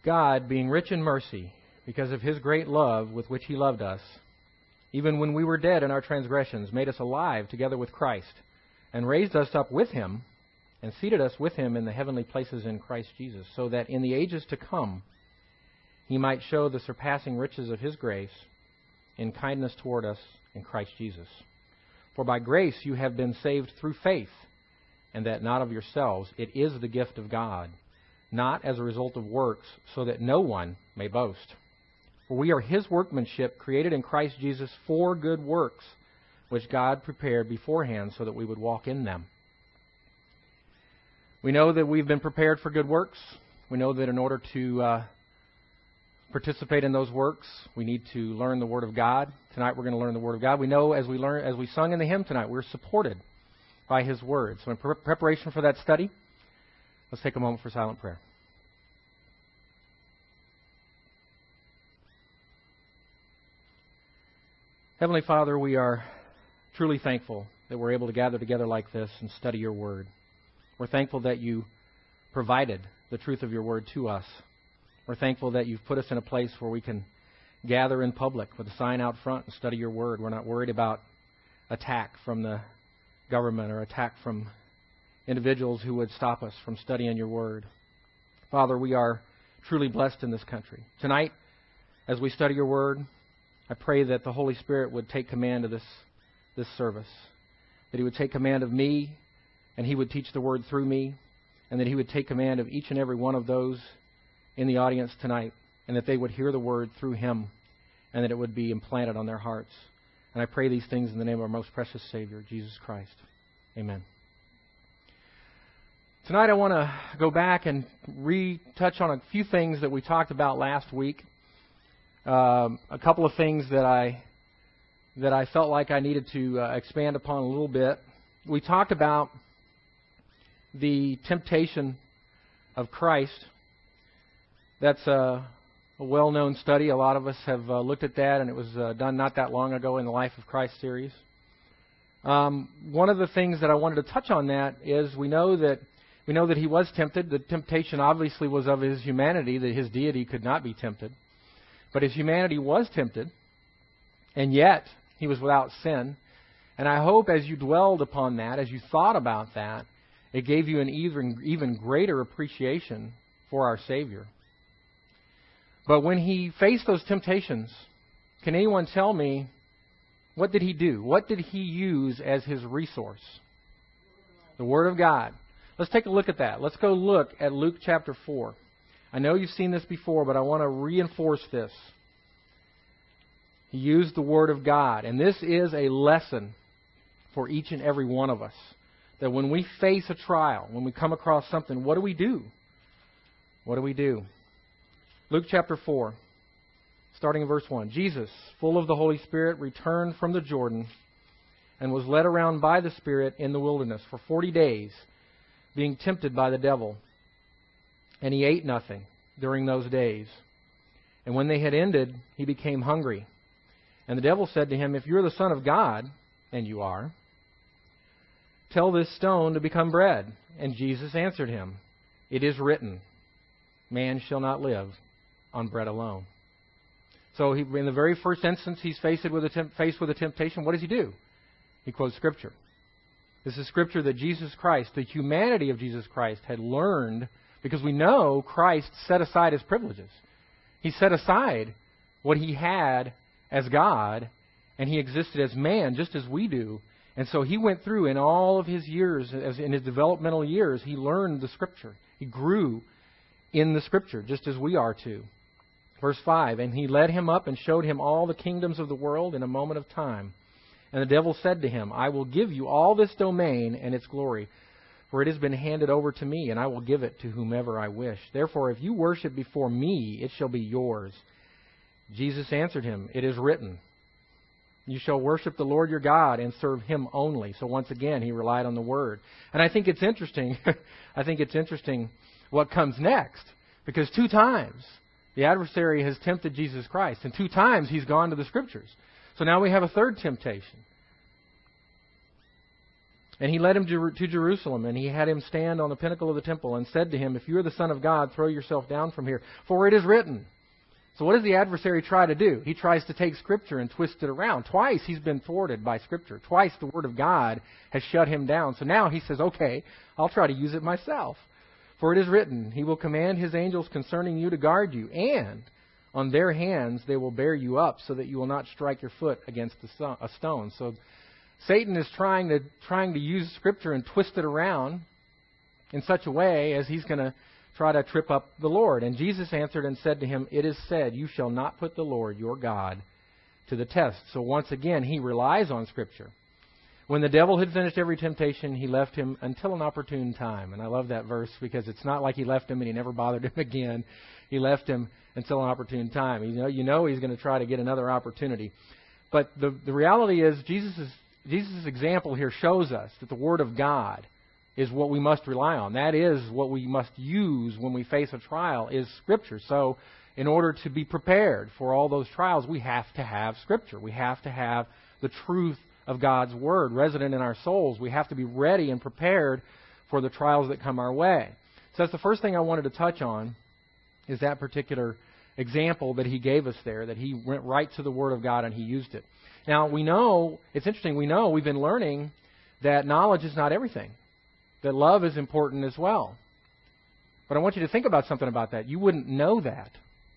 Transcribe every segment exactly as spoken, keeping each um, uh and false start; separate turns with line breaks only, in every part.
God, being rich in mercy, because of His great love with which He loved us, even when we were dead in our transgressions, made us alive together with Christ, and raised us up with Him, and seated us with Him in the heavenly places in Christ Jesus, so that in the ages to come He might show the surpassing riches of His grace in kindness toward us in Christ Jesus. For by grace you have been saved through faith, and that not of yourselves. It is the gift of God, not as a result of works, so that no one may boast. For we are His workmanship, created in Christ Jesus for good works, which God prepared beforehand so that we would walk in them. We know that we've been prepared for good works. We know that in order to uh, participate in those works, we need to learn the Word of God. Tonight we're going to learn the Word of God. We know as we learn, as we sung in the hymn tonight, we're supported by His Word. So in pre- preparation for that study, let's take a moment for silent prayer. Heavenly Father, we are truly thankful that we're able to gather together like this and study Your Word. We're thankful that You provided the truth of Your Word to us. We're thankful that You've put us in a place where we can gather in public with a sign out front and study Your Word. We're not worried about attack from the government or attack from individuals who would stop us from studying Your Word. Father, we are truly blessed in this country. Tonight, as we study Your Word, I pray that the Holy Spirit would take command of this, this service, that He would take command of me, and He would teach the Word through me, and that He would take command of each and every one of those in the audience tonight, and that they would hear the Word through Him, and that it would be implanted on their hearts. And I pray these things in the name of our most precious Savior, Jesus Christ. Amen. Tonight I want to go back and retouch on a few things that we talked about last week. Um, a couple of things that I that I felt like I needed to uh, expand upon a little bit. We talked about the temptation of Christ. That's a, a well-known study. A lot of us have uh, looked at that, and it was uh, done not that long ago in the Life of Christ series. Um, one of the things that I wanted to touch on that is we know that we know that He was tempted. The temptation obviously was of His humanity, that His deity could not be tempted. But His humanity was tempted, and yet He was without sin. And I hope as you dwelled upon that, as you thought about that, it gave you an even, even greater appreciation for our Savior. But when He faced those temptations, can anyone tell me, what did He do? What did He use as His resource? The Word of God. Let's take a look at that. Let's go look at Luke chapter four. I know you've seen this before, but I want to reinforce this. He used the Word of God. And this is a lesson for each and every one of us. That when we face a trial, when we come across something, what do we do? What do we do? Luke chapter four, starting in verse one. Jesus, full of the Holy Spirit, returned from the Jordan and was led around by the Spirit in the wilderness for forty days, being tempted by the devil. And He ate nothing during those days. And when they had ended, He became hungry. And the devil said to Him, "If you're the Son of God," and you are, "tell this stone to become bread." And Jesus answered him, "It is written, man shall not live on bread alone." So he, in the very first instance he's faced with, a temp, faced with a temptation, what does he do? He quotes Scripture. This is Scripture that Jesus Christ, the humanity of Jesus Christ, had learned, because we know Christ set aside His privileges. He set aside what He had as God, and He existed as man just as we do. And so He went through in all of His years, as in His developmental years, He learned the Scripture. He grew in the Scripture, just as we are too. Verse five, and He led Him up and showed Him all the kingdoms of the world in a moment of time. And the devil said to Him, "I will give you all this domain and its glory, for it has been handed over to me, and I will give it to whomever I wish. Therefore, if you worship before me, it shall be yours." Jesus answered him, "It is written, you shall worship the Lord your God and serve Him only." So once again, he relied on the Word. And I think it's interesting, I think it's interesting what comes next. Because two times the adversary has tempted Jesus Christ, and two times he's gone to the Scriptures. So now we have a third temptation. And he led him to Jerusalem, and he had him stand on the pinnacle of the temple and said to him, "If you are the Son of God, throw yourself down from here, for it is written." So what does the adversary try to do? He tries to take Scripture and twist it around. Twice he's been thwarted by Scripture. Twice the Word of God has shut him down. So now he says, okay, I'll try to use it myself. For it is written, He will command His angels concerning you to guard you, and on their hands they will bear you up so that you will not strike your foot against a stone. So Satan is trying to trying to use Scripture and twist it around in such a way as he's going to try to trip up the Lord. And Jesus answered and said to him, "It is said, you shall not put the Lord your God to the test." So once again, he relies on Scripture. When the devil had finished every temptation, he left him until an opportune time. And I love that verse because it's not like he left him and he never bothered him again. He left him until an opportune time. You know, you know he's going to try to get another opportunity. But the, the reality is Jesus' Jesus' example here shows us that the Word of God is what we must rely on. That is what we must use when we face a trial, is Scripture. So in order to be prepared for all those trials, we have to have Scripture. We have to have the truth of God's Word resident in our souls. We have to be ready and prepared for the trials that come our way. So that's the first thing I wanted to touch on, is that particular example that he gave us there, that he went right to the Word of God and he used it. Now, we know, it's interesting, we know, we've been learning that knowledge is not everything. That love is important as well. But I want you to think about something about that. You wouldn't know that.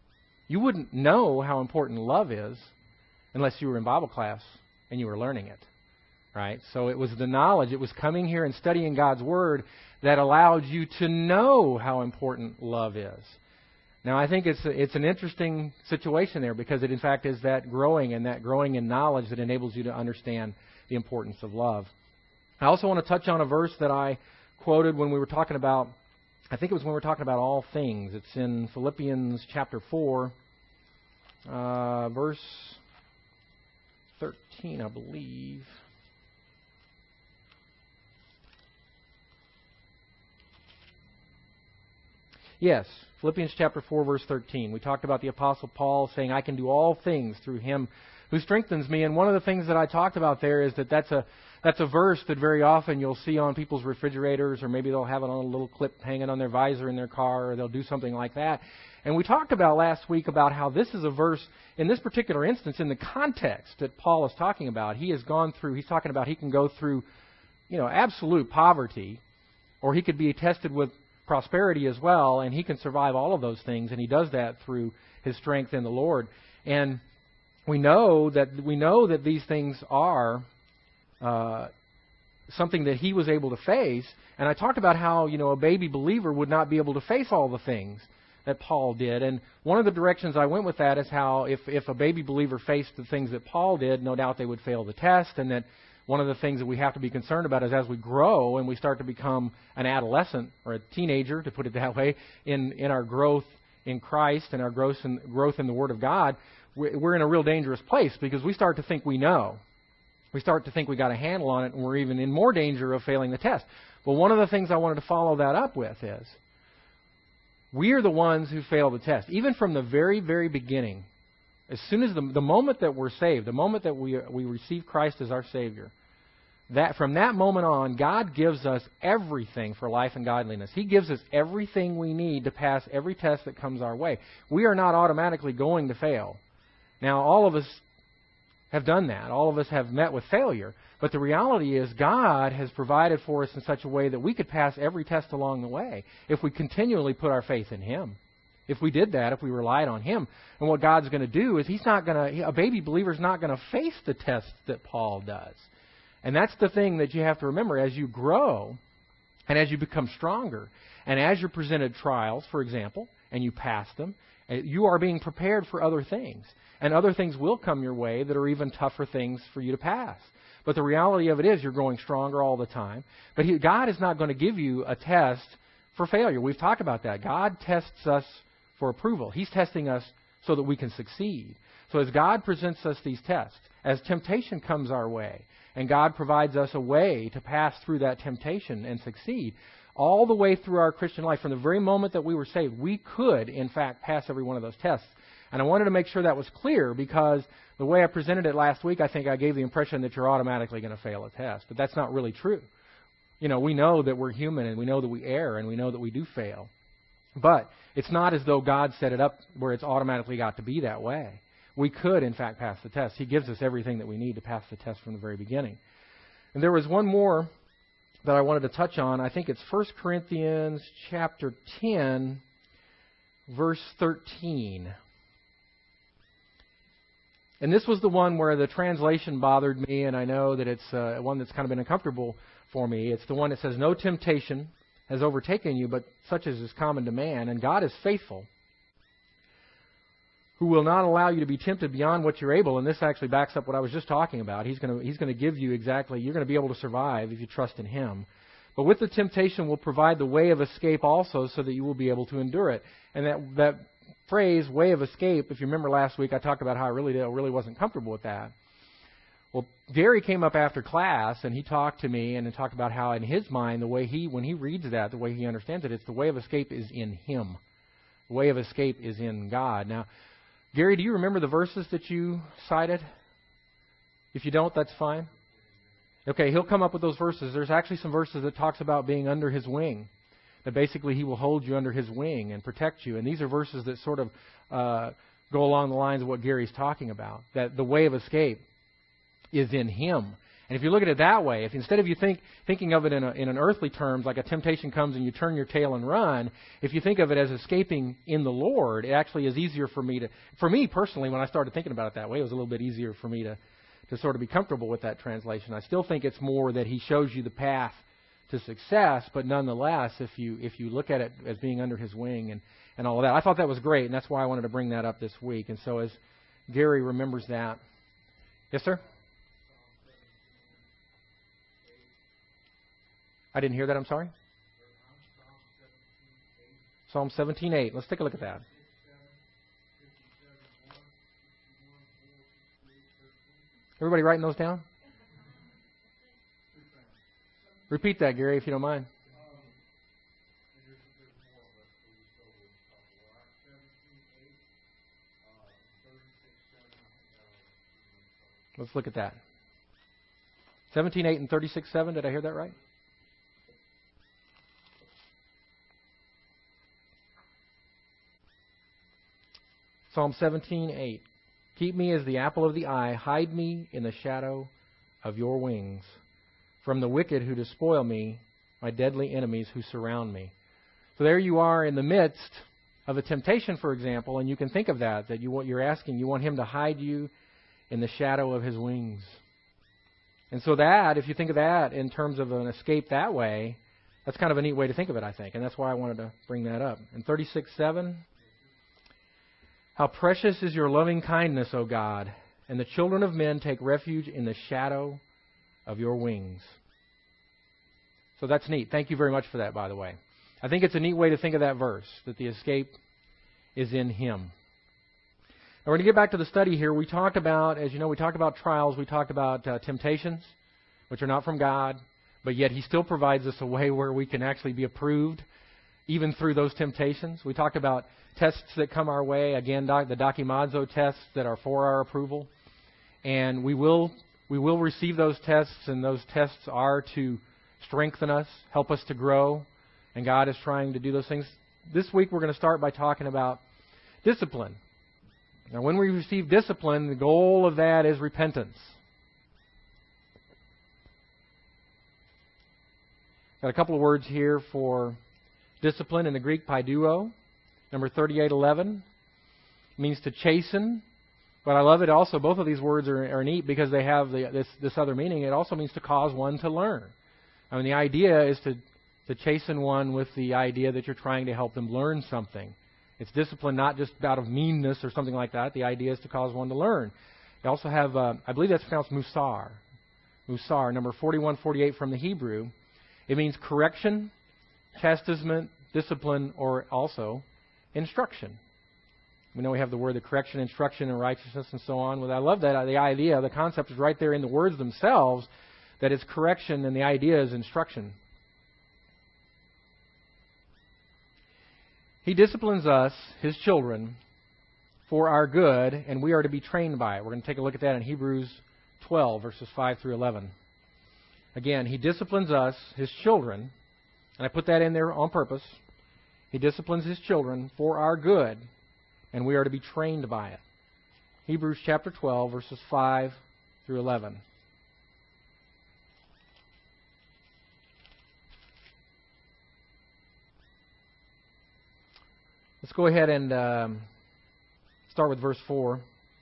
You wouldn't know how important love is unless you were in Bible class and you were learning it. Right? So it was the knowledge, it was coming here and studying God's Word that allowed you to know how important love is. Now, I think it's it's an interesting situation there because it, in fact, is that growing and that growing in knowledge that enables you to understand the importance of love. I also want to touch on a verse that I quoted when we were talking about, I think it was when we were talking about all things. It's in Philippians chapter four, uh, verse thirteen, I believe. Yes, Philippians chapter four, verse thirteen. We talked about the Apostle Paul saying, "I can do all things through Him who strengthens me." And one of the things that I talked about there is that that's a that's a verse that very often you'll see on people's refrigerators, or maybe they'll have it on a little clip hanging on their visor in their car, or they'll do something like that. And we talked about last week about how this is a verse, in this particular instance, in the context that Paul is talking about. He has gone through, he's talking about he can go through, you know, absolute poverty, or he could be tested with prosperity as well, and he can survive all of those things, and he does that through his strength in the Lord. And we know that we know that these things are uh, something that he was able to face. And I talked about how, you know, a baby believer would not be able to face all the things that Paul did. And one of the directions I went with that is how if, if a baby believer faced the things that Paul did, no doubt they would fail the test, and that one of the things that we have to be concerned about is as we grow and we start to become an adolescent or a teenager, to put it that way, in, in our growth in Christ and our growth in, growth in the Word of God, we're in a real dangerous place because we start to think we know. We start to think we got a handle on it, and we're even in more danger of failing the test. Well, one of the things I wanted to follow that up with is we are the ones who fail the test. Even from the very, very beginning, as soon as the, the moment that we're saved, the moment that we we receive Christ as our Savior, that from that moment on, God gives us everything for life and godliness. He gives us everything we need to pass every test that comes our way. We are not automatically going to fail. Now, all of us have done that. All of us have met with failure. But the reality is God has provided for us in such a way that we could pass every test along the way if we continually put our faith in Him. If we did that, if we relied on Him. And what God's going to do is He's not going to, a baby believer is not going to face the tests that Paul does. And that's the thing that you have to remember as you grow and as you become stronger and as you're presented trials, for example, and you pass them, you are being prepared for other things. And other things will come your way that are even tougher things for you to pass. But the reality of it is you're growing stronger all the time. But he, God is not going to give you a test for failure. We've talked about that. God tests us for approval. He's testing us so that we can succeed. So as God presents us these tests, as temptation comes our way, and God provides us a way to pass through that temptation and succeed, all the way through our Christian life, from the very moment that we were saved, we could, in fact, pass every one of those tests. And I wanted to make sure that was clear because the way I presented it last week, I think I gave the impression that you're automatically going to fail a test. But that's not really true. You know, we know that we're human, and we know that we err, and we know that we do fail. But it's not as though God set it up where it's automatically got to be that way. We could, in fact, pass the test. He gives us everything that we need to pass the test from the very beginning. And there was one more that I wanted to touch on. I think it's First Corinthians chapter ten, verse thirteen. And this was the one where the translation bothered me, and I know that it's uh, one that's kind of been uncomfortable for me. It's the one that says, "No temptation has overtaken you, but such as is common to man, and God is faithful, who will not allow you to be tempted beyond what you're able." And this actually backs up what I was just talking about. He's going to He's going to give you exactly, you're going to be able to survive if you trust in Him. But with the temptation will provide the way of escape also, so that you will be able to endure it. And that that phrase, way of escape, if you remember last week, I talked about how I really, really wasn't comfortable with that. Well, Gary came up after class, and he talked to me and talked about how in his mind, the way he, when he reads that, the way he understands it, it's the way of escape is in Him. The way of escape is in God. Now, Gary, do you remember the verses that you cited? If you don't, that's fine. Okay, he'll come up with those verses. There's actually some verses that talks about being under His wing. That basically He will hold you under His wing and protect you. And these are verses that sort of uh, go along the lines of what Gary's talking about. That the way of escape is in Him. And if you look at it that way, if instead of you think thinking of it in, a, in an earthly terms, like a temptation comes and you turn your tail and run, if you think of it as escaping in the Lord, it actually is easier for me to, for me personally, when I started thinking about it that way, it was a little bit easier for me to, to sort of be comfortable with that translation. I still think it's more that He shows you the path to success, but nonetheless, if you if you look at it as being under His wing and, and all of that, I thought that was great, and that's why I wanted to bring that up this week. And so as Gary remembers that, yes, sir. I didn't hear that. I'm sorry. Psalm seventeen eight. Let's take a look at that. Everybody writing those down? Repeat that, Gary, if you don't mind. Let's look at that. seventeen eight and thirty-six seven. Did I hear that right? Psalm seventeen eight. Keep me as the apple of the eye. Hide me in the shadow of your wings. From the wicked who despoil me, my deadly enemies who surround me. So there you are in the midst of a temptation, for example, and you can think of that, that you what you're asking, you want Him to hide you in the shadow of His wings. And so that, if you think of that in terms of an escape that way, that's kind of a neat way to think of it, I think. And that's why I wanted to bring that up. And thirty-six seven, how precious is your loving kindness, O God, and the children of men take refuge in the shadow of your wings. So that's neat. Thank you very much for that, by the way. I think it's a neat way to think of that verse, that the escape is in Him. Now we're going to get back to the study here. We talked about, as you know, we talked about trials. We talked about uh, temptations, which are not from God, but yet He still provides us a way where we can actually be approved, even through those temptations. We talked about tests that come our way. Again, doc, the Dokimazo tests that are for our approval. And we will we will receive those tests, and those tests are to strengthen us, help us to grow, and God is trying to do those things. This week we're going to start by talking about discipline. Now, when we receive discipline, the goal of that is repentance. Got a couple of words here for discipline in the Greek, paiduo, number thirty-eight eleven, means to chasten. But I love it also, both of these words are, are neat because they have the, this, this other meaning. It also means to cause one to learn. I mean, the idea is to, to chasten one with the idea that you're trying to help them learn something. It's discipline not just out of meanness or something like that. The idea is to cause one to learn. They also have, uh, I believe that's pronounced musar. Musar, number forty-one forty-eight from the Hebrew. It means correction, chastisement, discipline, or also instruction. We know we have the word, the correction, instruction, and righteousness, and so on. Well, I love that. The idea, the concept is right there in the words themselves, that it's correction and the idea is instruction. He disciplines us, His children, for our good, and we are to be trained by it. We're going to take a look at that in Hebrews twelve, verses five through eleven. Again, He disciplines us, His children, and I put that in there on purpose. He disciplines His children for our good, and we are to be trained by it. Hebrews chapter twelve, verses five through eleven. Let's go ahead and um, start with verse four.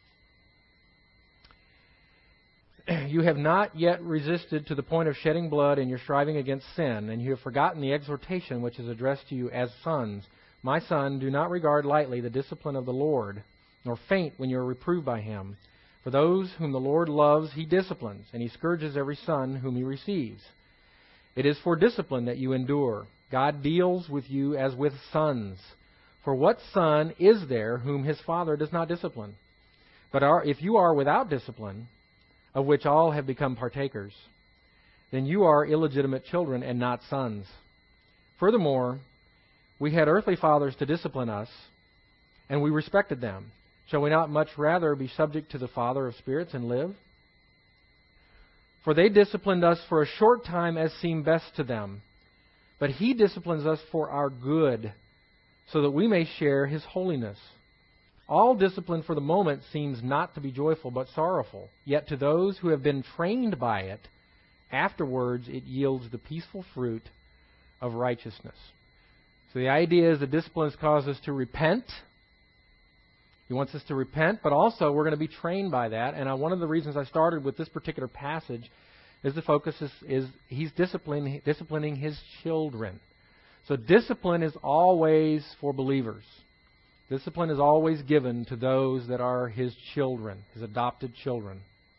You have not yet resisted to the point of shedding blood in your striving against sin, and you have forgotten the exhortation which is addressed to you as sons. My son, do not regard lightly the discipline of the Lord, nor faint when you are reproved by Him. For those whom the Lord loves, He disciplines, and He scourges every son whom He receives. It is for discipline that you endure. God deals with you as with sons. For what son is there whom his father does not discipline? But are, if you are without discipline, of which all have become partakers, then you are illegitimate children and not sons. Furthermore, we had earthly fathers to discipline us, and we respected them. Shall we not much rather be subject to the Father of spirits and live? For they disciplined us for a short time as seemed best to them, but He disciplines us for our good, so that we may share His holiness. All discipline for the moment seems not to be joyful but sorrowful, yet to those who have been trained by it, afterwards it yields the peaceful fruit of righteousness. So the idea is that discipline has caused us to repent. He wants us to repent, but also we're going to be trained by that. And uh, one of the reasons I started with this particular passage is the focus is, is He's disciplining, disciplining His children. So discipline is always for believers. Discipline is always given to those that are His children, His adopted children.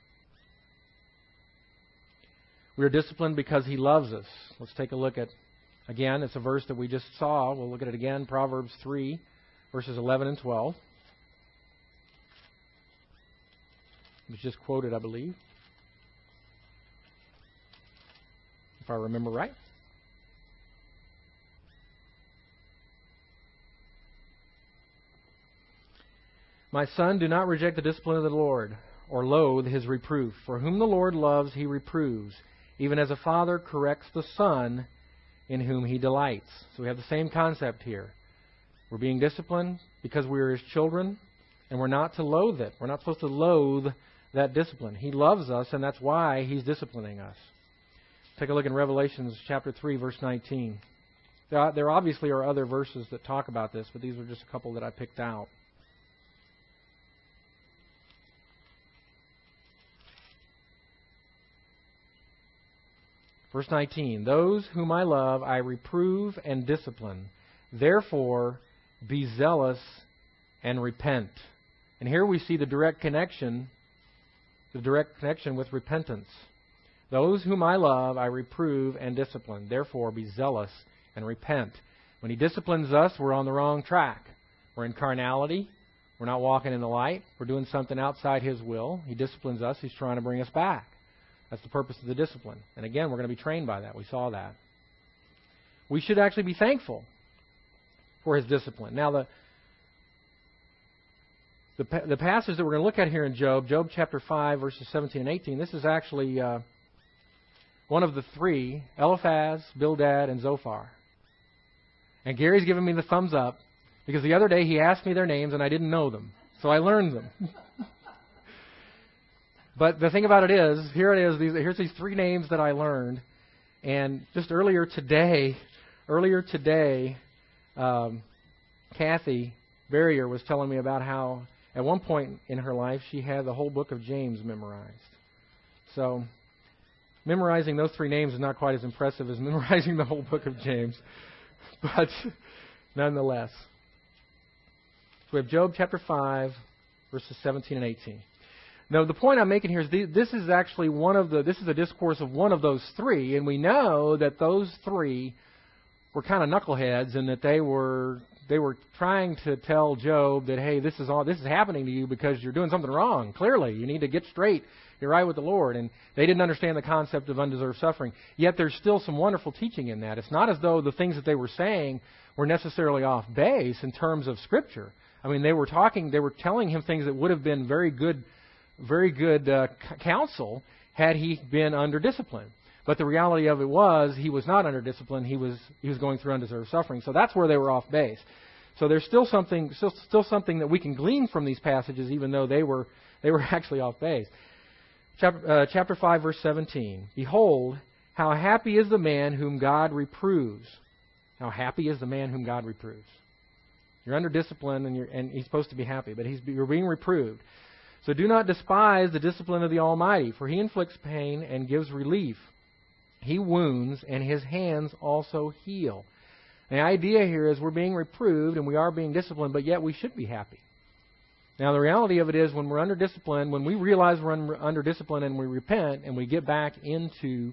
We are disciplined because He loves us. Let's take a look at, again, it's a verse that we just saw. We'll look at it again, Proverbs three, verses eleven and twelve. It was just quoted, I believe, if I remember right. My son, do not reject the discipline of the Lord, or loathe His reproof. For whom the Lord loves, He reproves, even as a father corrects the son in whom He delights. So we have the same concept here. We're being disciplined because we are His children, and we're not to loathe it. We're not supposed to loathe that discipline. He loves us, and that's why He's disciplining us. Take a look in Revelation chapter three, verse nineteen. There, are, there obviously are other verses that talk about this, but these are just a couple that I picked out. Verse nineteen, those whom I love I reprove and discipline. Therefore, be zealous and repent. And here we see the direct connection, the direct connection with repentance. Those whom I love I reprove and discipline. Therefore, be zealous and repent. When He disciplines us, we're on the wrong track. We're in carnality. We're not walking in the light. We're doing something outside His will. He disciplines us. He's trying to bring us back. That's the purpose of the discipline. And again, we're going to be trained by that. We saw that. We should actually be thankful for His discipline. Now, the the, the passage that we're going to look at here in Job, Job chapter five, verses seventeen and eighteen, this is actually uh, one of the three, Eliphaz, Bildad, and Zophar. And Gary's giving me the thumbs up because the other day he asked me their names and I didn't know them. So I learned them. But the thing about it is, here it is. These, here's these three names that I learned, and just earlier today, earlier today, um, Kathy Barrier was telling me about how at one point in her life she had the whole book of James memorized. So, memorizing those three names is not quite as impressive as memorizing the whole book of James, but nonetheless. So we have Job chapter five, verses seventeen and eighteen. Now, the point I'm making here is this is actually one of the, this is a discourse of one of those three, and we know that those three were kind of knuckleheads and that they were they were trying to tell Job that, hey, this is all this is happening to you because you're doing something wrong. Clearly, you need to get straight. You're right with the Lord. And they didn't understand the concept of undeserved suffering. Yet there's still some wonderful teaching in that. It's not as though the things that they were saying were necessarily off base in terms of Scripture. I mean, they were talking, they were telling him things that would have been very good very good uh, counsel had he been under discipline. But the reality of it was he was not under discipline. He was he was going through undeserved suffering. So that's where they were off base. So there's still something still, still something that we can glean from these passages, even though they were they were actually off base. Chapter, uh, chapter five, verse seventeen. Behold, how happy is the man whom God reproves. How happy is the man whom God reproves. You're under discipline, and, you're, and he's supposed to be happy, but he's, you're being reproved. So do not despise the discipline of the Almighty, for He inflicts pain and gives relief. He wounds, and His hands also heal. The idea here is we're being reproved, and we are being disciplined, but yet we should be happy. Now, the reality of it is when we're under discipline, when we realize we're under discipline and we repent and we get back into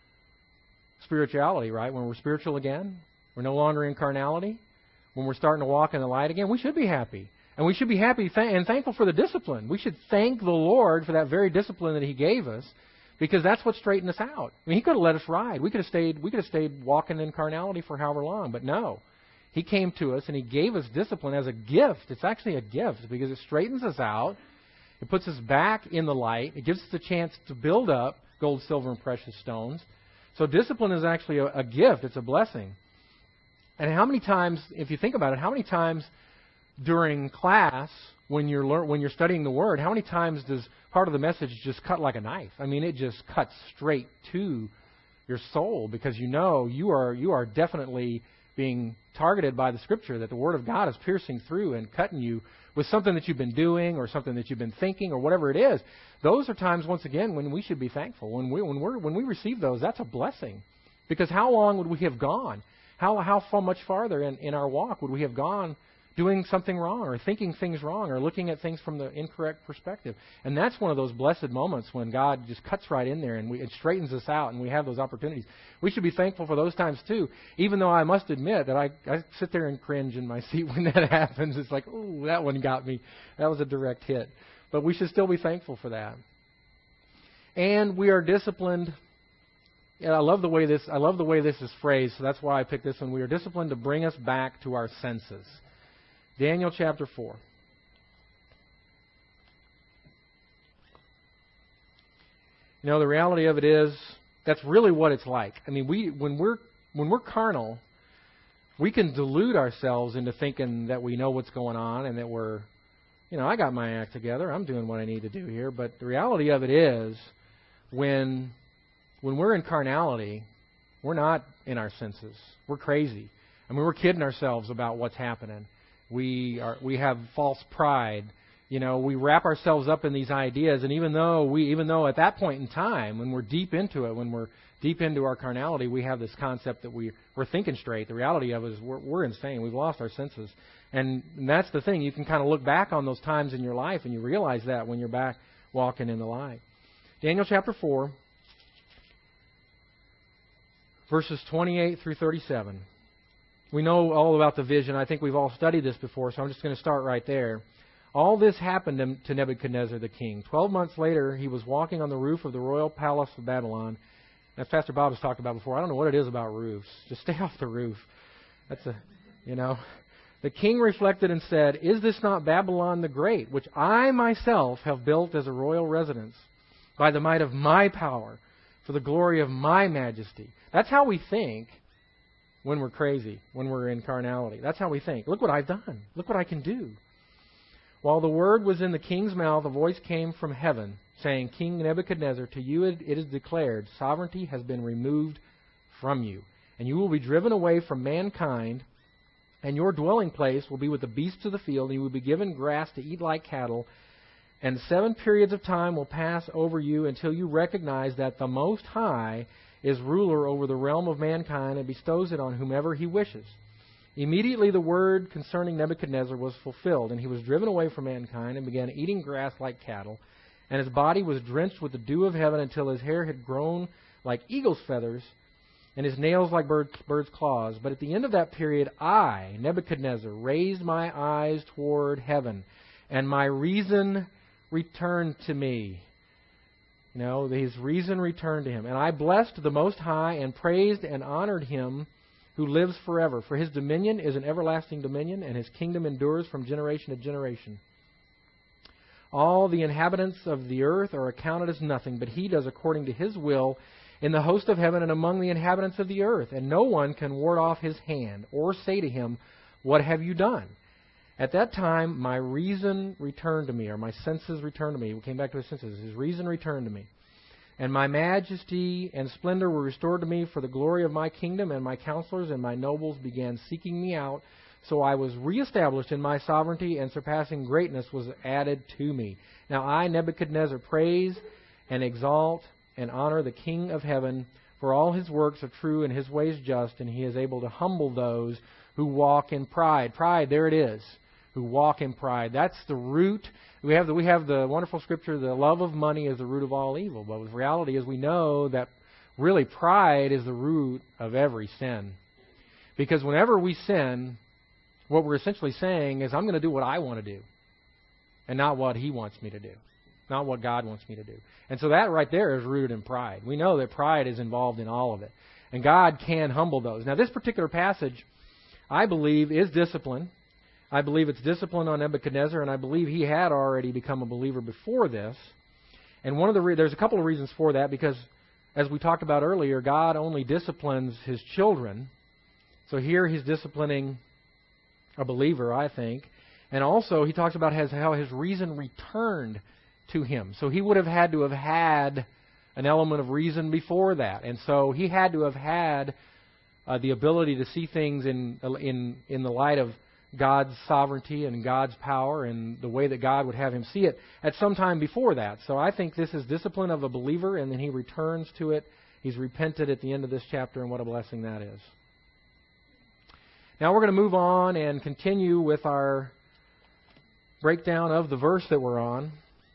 spirituality, right? When we're spiritual again, we're no longer in carnality. When we're starting to walk in the light again, we should be happy. And we should be happy th- and thankful for the discipline. We should thank the Lord for that very discipline that He gave us, because that's what straightened us out. I mean, He could have let us ride. We could have stayed, we could have stayed walking in carnality for however long, but no. He came to us and He gave us discipline as a gift. It's actually a gift because it straightens us out. It puts us back in the light. It gives us the chance to build up gold, silver, and precious stones. So discipline is actually a, a gift. It's a blessing. And how many times, if you think about it, how many times during class when you're lear- when you're studying the Word, how many times does part of the message just cut like a knife? I mean, it just cuts straight to your soul because you know you are you are definitely being targeted by the Scripture, that the Word of God is piercing through and cutting you with something that you've been doing or something that you've been thinking or whatever it is. Those are times, once again, when we should be thankful. When we when we when we receive those, that's a blessing. Because how long would we have gone? How how far much farther in, in our walk would we have gone doing something wrong or thinking things wrong or looking at things from the incorrect perspective? And that's one of those blessed moments when God just cuts right in there and we, it straightens us out and we have those opportunities. We should be thankful for those times too, even though I must admit that I, I sit there and cringe in my seat when that happens. It's like, ooh, that one got me. That was a direct hit. But we should still be thankful for that. And we are disciplined. Yeah, I love the way this. I love the way this is phrased. So that's why I picked this one. We are disciplined to bring us back to our senses. Daniel chapter four. You know, the reality of it is that's really what it's like. I mean, we when we're when we're carnal, we can delude ourselves into thinking that we know what's going on and that we're, you know, I got my act together. I'm doing what I need to do here. But the reality of it is, when When we're in carnality, we're not in our senses. We're crazy. I mean, we're kidding ourselves about what's happening. We are we have false pride. You know, we wrap ourselves up in these ideas, and even though we even though at that point in time, when we're deep into it, when we're deep into our carnality, we have this concept that we we're thinking straight. The reality of it is we're we're insane. We've lost our senses. And, and that's the thing. You can kind of look back on those times in your life and you realize that when you're back walking in the light. Daniel chapter four. Verses twenty-eight through thirty-seven. We know all about the vision. I think we've all studied this before, so I'm just going to start right there. All this happened to Nebuchadnezzar the king. Twelve months later, he was walking on the roof of the royal palace of Babylon. As Pastor Bob has talked about before, I don't know what it is about roofs. Just stay off the roof. That's a, you know. The king reflected and said, "Is this not Babylon the Great, which I myself have built as a royal residence by the might of my power, for the glory of my majesty?" That's how we think when we're crazy, when we're in carnality. That's how we think. Look what I've done. Look what I can do. While the word was in the king's mouth, a voice came from heaven, saying, "King Nebuchadnezzar, to you it is declared, sovereignty has been removed from you, and you will be driven away from mankind, and your dwelling place will be with the beasts of the field, and you will be given grass to eat like cattle. And seven periods of time will pass over you until you recognize that the Most High is ruler over the realm of mankind and bestows it on whomever He wishes." Immediately the word concerning Nebuchadnezzar was fulfilled, and he was driven away from mankind and began eating grass like cattle, and his body was drenched with the dew of heaven until his hair had grown like eagle's feathers and his nails like bird, bird's claws. But at the end of that period, I, Nebuchadnezzar, raised my eyes toward heaven, and my reason returned to me. You know, his reason returned to him. And I blessed the Most High and praised and honored Him who lives forever. For His dominion is an everlasting dominion, and His kingdom endures from generation to generation. All the inhabitants of the earth are accounted as nothing, but He does according to His will in the host of heaven and among the inhabitants of the earth, and no one can ward off his hand or say to him, what have you done? At that time, my reason returned to me, or my senses returned to me. We came back to his senses. His reason returned to me. And my majesty and splendor were restored to me for the glory of my kingdom, and my counselors and my nobles began seeking me out. So I was reestablished in my sovereignty, and surpassing greatness was added to me. Now I, Nebuchadnezzar, praise and exalt and honor the King of heaven, for all his works are true and his ways just, and he is able to humble those who walk in pride. Pride, there it is. Who walk in pride. That's the root. We have the, we have the wonderful scripture, the love of money is the root of all evil. But the reality is we know that really pride is the root of every sin. Because whenever we sin, what we're essentially saying is, I'm going to do what I want to do, and not what He wants me to do, not what God wants me to do. And so that right there is rooted in pride. We know that pride is involved in all of it. And God can humble those. Now, this particular passage, I believe, is discipline. I believe it's discipline on Nebuchadnezzar, and I believe he had already become a believer before this. And one of the re- there's a couple of reasons for that, because as we talked about earlier, God only disciplines His children. So here He's disciplining a believer, I think. And also He talks about his, how His reason returned to Him. So He would have had to have had an element of reason before that. And so He had to have had uh, the ability to see things in in in the light of God's sovereignty and God's power and the way that God would have him see it at some time before that. So I think this is discipline of a believer, and then he returns to it. He's repented at the end of this chapter, and what a blessing that is. Now we're going to move on and continue with our breakdown of the verse that we're on.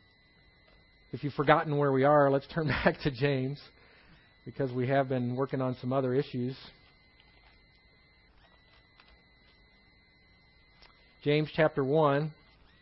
If you've forgotten where we are, let's turn back to James, because we have been working on some other issues. James chapter one.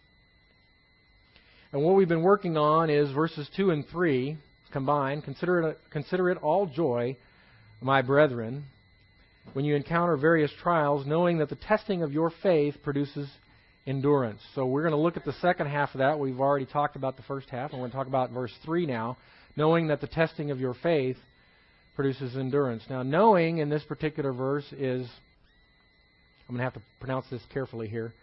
And what we've been working on is verses two and three combined. Consider it, consider it all joy, my brethren, when you encounter various trials, knowing that the testing of your faith produces endurance. So we're going to look at the second half of that. We've already talked about the first half, and we're going to talk about verse three now. Knowing that the testing of your faith produces endurance. Now, knowing in this particular verse is, I'm going to have to pronounce this carefully here,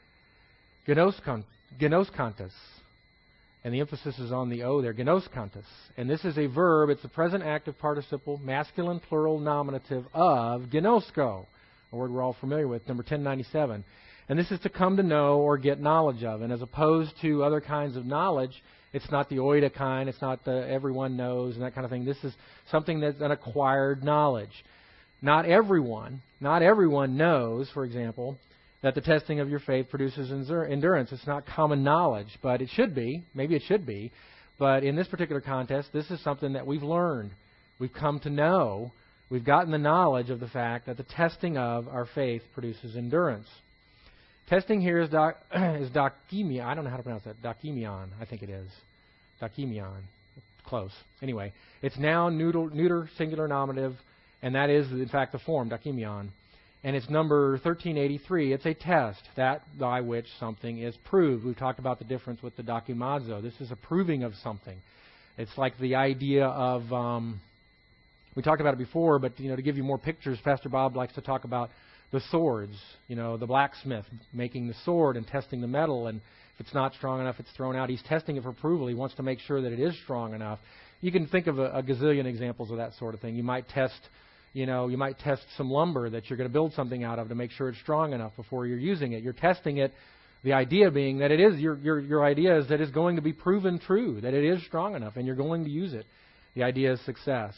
genoskantos. And the emphasis is on the O there, genoskantos. And this is a verb. It's the present active participle, masculine plural nominative of genosko, a word we're all familiar with, number ten ninety-seven. And this is to come to know or get knowledge of. And as opposed to other kinds of knowledge, it's not the oida kind, it's not the everyone knows and that kind of thing. This is something that's an acquired knowledge. Not everyone, not everyone knows, for example, that the testing of your faith produces endurance. It's not common knowledge, but it should be. Maybe it should be. But in this particular context, this is something that we've learned. We've come to know. We've gotten the knowledge of the fact that the testing of our faith produces endurance. Testing here is, doc, is dokimion. I don't know how to pronounce that. Dokimion, I think it is. Dokimion. Close. Anyway, it's noun, neuter, neuter, singular nominative, and that is, in fact, the form, dokimion. And it's number thirteen eighty-three. It's a test, that by which something is proved. We've talked about the difference with the dokimazo. This is a proving of something. It's like the idea of, um, we talked about it before, but you know, to give you more pictures, Pastor Bob likes to talk about the swords. You know, the blacksmith making the sword and testing the metal, and if it's not strong enough, it's thrown out. He's testing it for approval. He wants to make sure that it is strong enough. You can think of a, a gazillion examples of that sort of thing. You might test You know, you might test some lumber that you're going to build something out of to make sure it's strong enough before you're using it. You're testing it, the idea being that it is, your, your, your idea is that it's going to be proven true, that it is strong enough, and you're going to use it. The idea is success.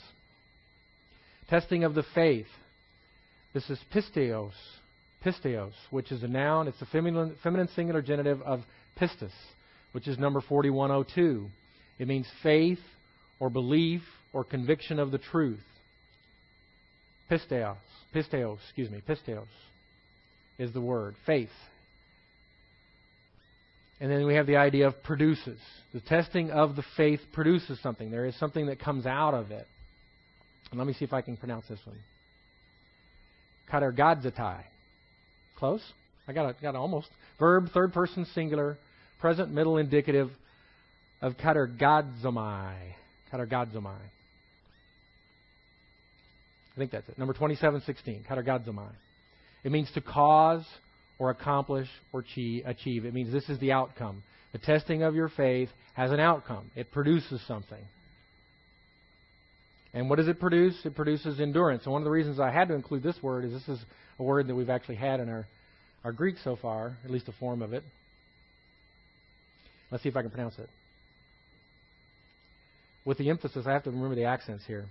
Testing of the faith. This is pisteos, pisteos, which is a noun. It's the feminine, feminine singular genitive of pistis, which is number forty-one oh two. It means faith or belief or conviction of the truth. Pisteos, pisteos, excuse me, pisteos is the word, faith. And then we have the idea of produces. The testing of the faith produces something. There is something that comes out of it. And let me see if I can pronounce this one. Katergadzatai. Close? I got it, got it almost. Verb, third person singular, present middle indicative of katergadzomai. Katergadzomai. I think that's it. Number twenty-seven sixteen, katargadzomai. It means to cause or accomplish or achieve. It means this is the outcome. The testing of your faith has an outcome. It produces something. And what does it produce? It produces endurance. And one of the reasons I had to include this word is this is a word that we've actually had in our, our Greek so far, at least a form of it. Let's see if I can pronounce it. With the emphasis, I have to remember the accents here.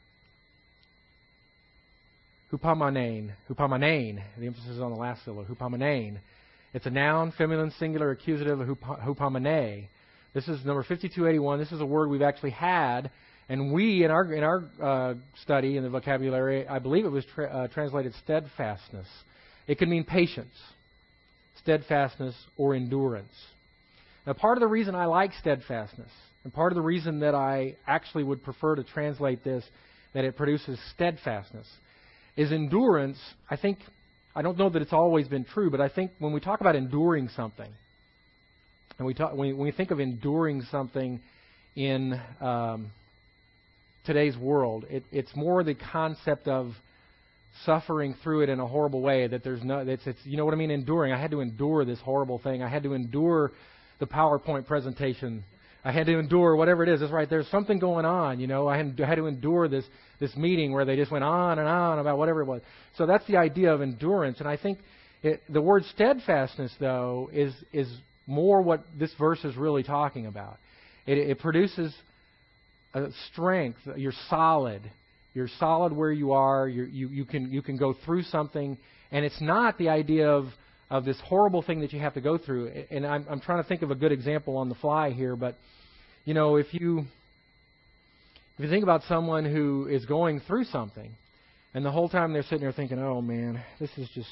Hupomone. Hupomone. The emphasis is on the last syllable. Hupomone. It's a noun, feminine, singular, accusative, hupomone. This is number fifty-two eighty-one. This is a word we've actually had. And we, in our in our uh, study in the vocabulary, I believe it was tra- uh, translated steadfastness. It could mean patience, steadfastness, or endurance. Now, part of the reason I like steadfastness, and part of the reason that I actually would prefer to translate this, that it produces steadfastness, is endurance. I think, I don't know that it's always been true, but I think when we talk about enduring something, and we talk, when, when we think of enduring something in um, today's world, it, it's more the concept of suffering through it in a horrible way. That there's no, it's, it's, you know what I mean? Enduring. I had to endure this horrible thing. I had to endure the PowerPoint presentation. I had to endure whatever it is. It's right. There's something going on. You know, I had, I had to endure this this meeting where they just went on and on about whatever it was. So that's the idea of endurance. And I think it, the word steadfastness, though, is is more what this verse is really talking about. It, it produces a strength. You're solid. You're solid where you are. You're, you you can you can go through something, and it's not the idea of of this horrible thing that you have to go through. And I'm I'm trying to think of a good example on the fly here, but you know, if you if you think about someone who is going through something, and the whole time they're sitting there thinking, "Oh man, this is just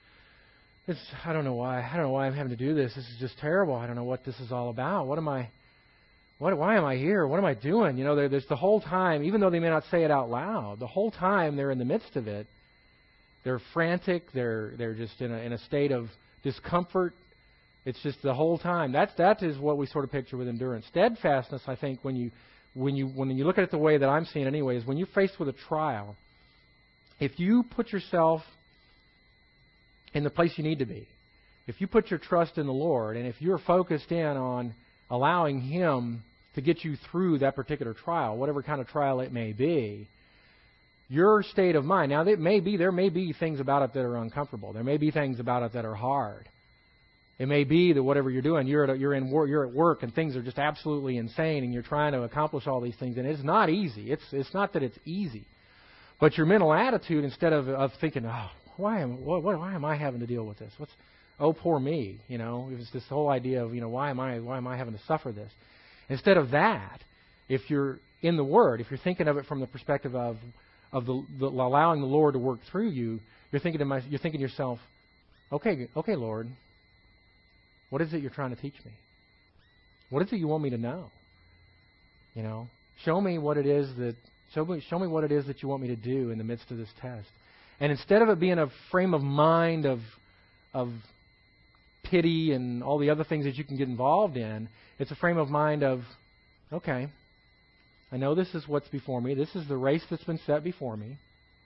this. I don't know why. I don't know why I'm having to do this. This is just terrible. I don't know what this is all about. What am I?" What, why am I here? What am I doing? You know, there's the whole time, even though they may not say it out loud, the whole time they're in the midst of it, they're frantic, they're they're just in a, in a state of discomfort. It's just the whole time. That's, that is what we sort of picture with endurance. Steadfastness, I think, when you when you when you look at it the way that I'm seeing it anyway, is when you're faced with a trial, if you put yourself in the place you need to be, if you put your trust in the Lord, and if you're focused in on allowing Him to get you through that particular trial, whatever kind of trial it may be, your state of mind. Now, it may be there may be things about it that are uncomfortable. There may be things about it that are hard. It may be that whatever you're doing, you're at a, you're in wor- you're at work and things are just absolutely insane, and you're trying to accomplish all these things, and it's not easy. It's it's not that it's easy, but your mental attitude, instead of of thinking, oh, why am what, why am I having to deal with this? What's oh, poor me, you know. It was this whole idea of, you know, why am I why am I having to suffer this? Instead of that, if you're in the Word, if you're thinking of it from the perspective of of the, the allowing the Lord to work through you, you're thinking to my, you're thinking to yourself, okay, okay, Lord, what is it you're trying to teach me? What is it you want me to know? You know, show me what it is that show me show me what it is that you want me to do in the midst of this test. And instead of it being a frame of mind of of pity and all the other things that you can get involved in, it's a frame of mind of, okay, I know this is what's before me. This is the race that's been set before me.